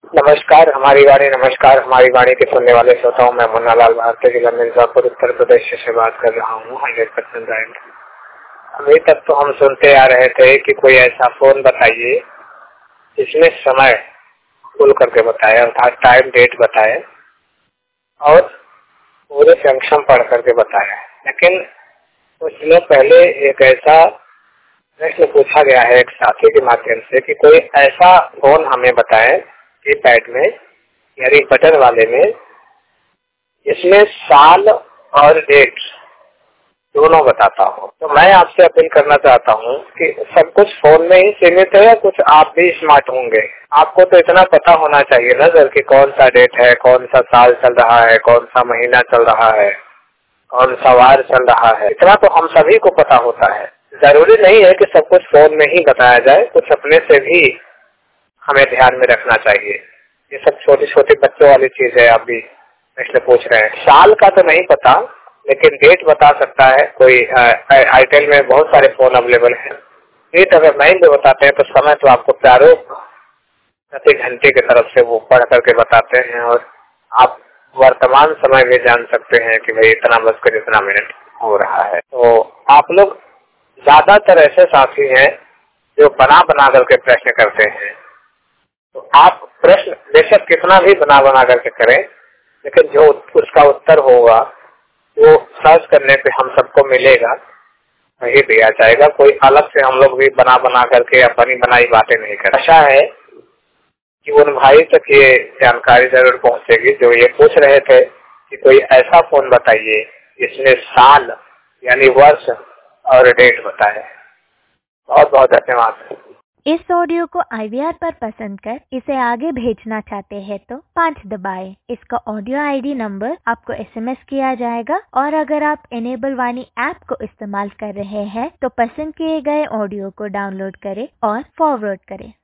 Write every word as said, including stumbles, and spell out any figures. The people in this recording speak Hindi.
नमस्कार हमारी वाणी नमस्कार हमारी वाणी के सुनने वाले श्रोताओं, मैं मुन्ना लाल भारतीय जिला मिर्जापुर उत्तर प्रदेश से बात कर रहा हूँ। Hundred percent right. अभी तक तो हम सुनते आ रहे थे कि कोई ऐसा फोन बताइए जिसमें समय खुल करके बताए, अर्थात टाइम डेट बताए और पूरे फंक्शन पढ़ करके बताए। लेकिन कुछ दिनों पहले एक ऐसा प्रश्न पूछा गया है एक साथी के माध्यम से कि कोई ऐसा फोन हमें बताए कीपैड में यानी बटन वाले में, इसमें साल और डेट दोनों बताता हो। तो मैं आपसे अपील करना चाहता हूँ कि सब कुछ फोन में ही सीमित है या कुछ आप भी स्मार्ट होंगे। आपको तो इतना पता होना चाहिए ना सर कि कौन सा डेट है, कौन सा साल चल रहा है, कौन सा महीना चल रहा है, कौन सा वार चल रहा है। इतना तो हम सभी को पता होता है। जरूरी नहीं है कि सब कुछ फोन में ही बताया जाए, कुछ अपने से भी हमें ध्यान में रखना चाहिए। ये सब छोटी छोटी बच्चों वाली चीज है। आप भी प्रश्न पूछ रहे हैं। साल का तो नहीं पता, लेकिन डेट बता सकता है कोई। आईटेल में बहुत सारे फोन अवेलेबल हैं। डेट अगर नहीं भी बताते हैं तो समय तो आपको प्रारूप प्रति घंटे की तरफ से वो पढ़ करके बताते हैं और आप वर्तमान समय में जान सकते हैं कि भाई इतना बजकर इतना मिनट हो रहा है। तो आप लोग ज्यादातर ऐसे साथी हैं जो बना बना करके प्रश्न करते हैं। तो आप प्रश्न बेशक कितना भी बना बना करके करें, लेकिन जो उसका उत्तर होगा वो सर्च करने पे हम सबको मिलेगा, वही दिया जाएगा। कोई अलग से हम लोग भी बना बना करके अपनी बनाई बातें नहीं करते। आशा है कि उन भाई तक ये जानकारी जरूर पहुंचेगी जो ये पूछ रहे थे कि कोई ऐसा फोन बताइए जिसमें साल यानी वर्ष और डेट बताए। बहुत बहुत धन्यवाद। इस ऑडियो को आई वी आर पर पसंद कर इसे आगे भेजना चाहते हैं तो पाँच दबाएं। इसका ऑडियो आई डी नंबर आपको एस एम एस किया जाएगा और अगर आप इनेबल वाणी ऐप को इस्तेमाल कर रहे हैं तो पसंद किए गए ऑडियो को डाउनलोड करें और फॉरवर्ड करें।